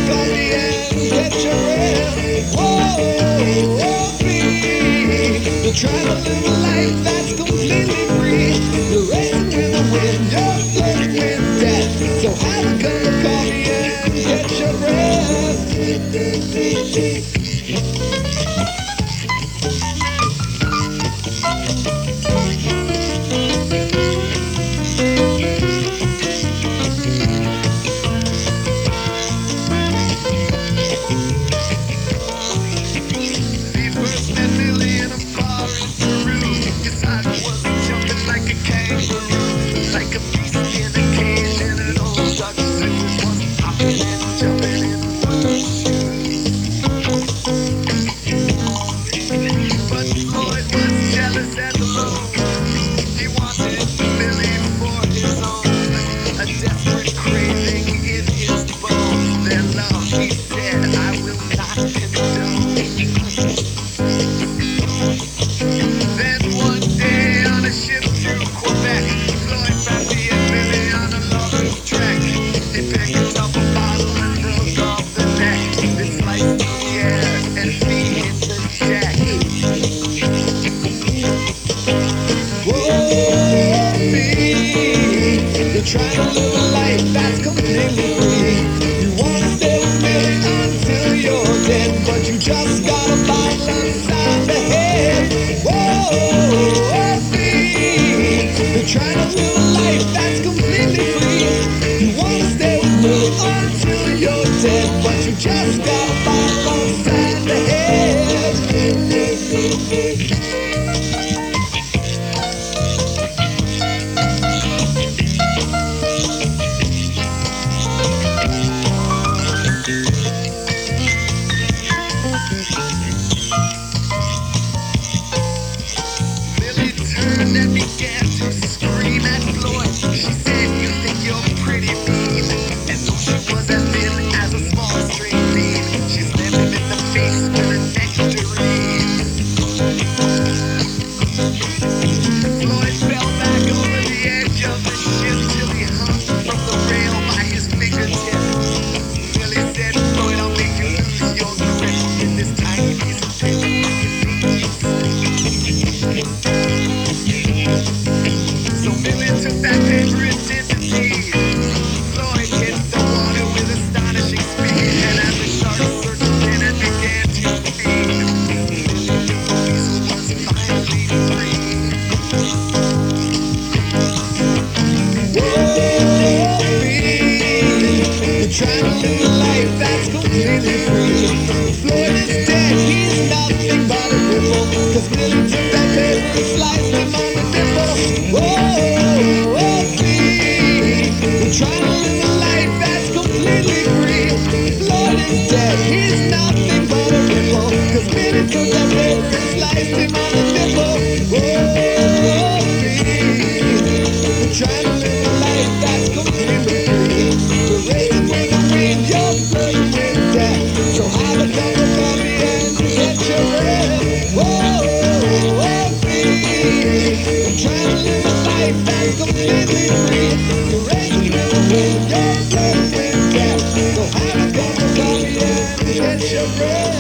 call me and get your breath. Whoa, free. You're trying to live a life that's completely free. You're racing with the wind, you're flirting with death. So have a cup of coffee and get your breath. Like a beast in a cage in an old dark sewers, was hopping and jumping in one shoe. But Floyd was jealous and alone. He wanted Billy for his own, a desperate craving in his bones. Their love, he said, I will not condone. Then one day on a ship to Quebec, Floyd found me and Billy on a lover's track. They picked up a bottle and broke off the neck. They sliced the air and beat him to Jack. Whoa, me. You're trying to live a life that's completely free. You wanna stay with Billy until you're dead, but you just got a bottle inside the head. Whoa, me. You're trying to live a life that's completely free. You wanna stay with Billy until you're dead, but you just got a bottle inside the head. Billy turned and began to scream at Floyd. She said, you think you're pretty mean. And though she was as thin as a small string bean, she slammed him in the face with a nectarine. Floyd fell back over the edge of the ship till he hung from the rail by his fingertip. Billy said, Floyd, I'll make you lose your grip with this tiny piece of paper. So Billy took that paper and did the deed. Floyd hit the water with astonishing speed, and as the sharks circled in and began to feed, Weasel was finally free. Whoa, you're trying to live a life that's completely free. Floyd is dead, he's nothing but a ripple, 'cause Billy took that paper and sliced him on the nipple. Whoa, you're trying to live a life that's completely free. Floyd is dead, he's nothing but a ripple, 'cause Billy took that paper and sliced him on the nipple. Whoa, you're trying to live a life that's completely free. You're racing with the wind, you're flirting with death. So have a cup of coffee and get your breath. Whoa, free. You're trying to live a life that's completely free. You're racing with the wind, you're flirting with death. So have a cup of coffee and get your breath.